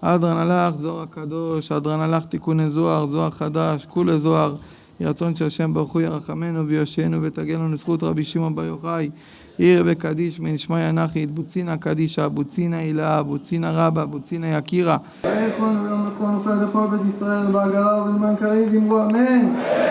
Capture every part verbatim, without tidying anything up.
אדרן הלך, זוהר הקדוש, אדרן הלך תיקוני זוהר, זוהר חדש, כולי זוהר. יהי רצון שהשם ברוך הוא ירחמנו ויושיענו ותגן לנו זכות רבי שמעון בר יוחאי. עיר וקדיש מנשמע ינחית, בוצינה קדישה, בוצינה הילה, בוצינה רבה, בוצינה יקירה. ויכון ויום נכון ופעד לכל בית ישראל בהגרה ובזמן קריב אמרו אמן.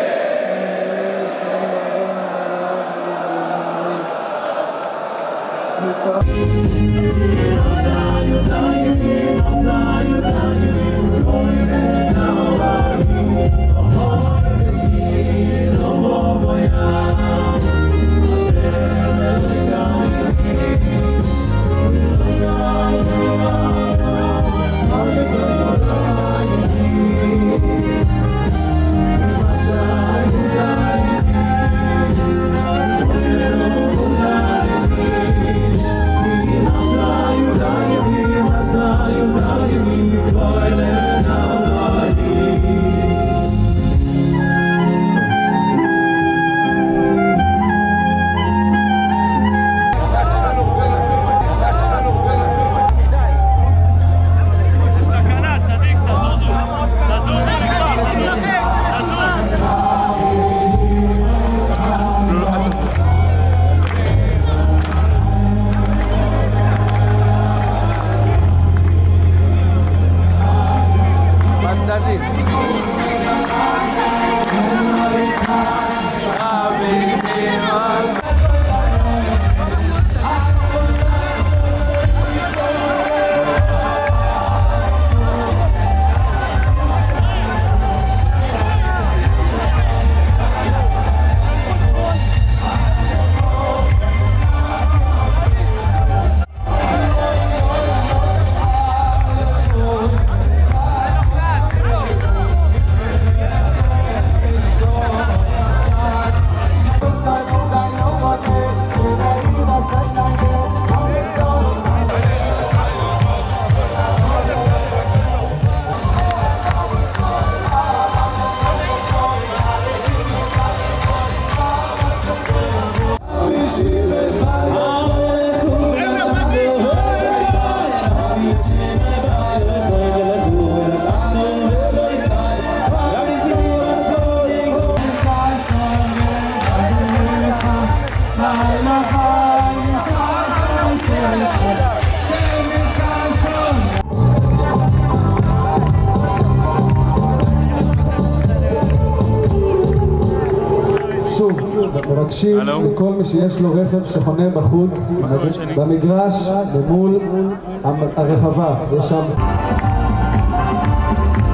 מבקשים לכל מי שיש לו רכב שחונה בחוץ במגרש ממול הרחבה, יש שם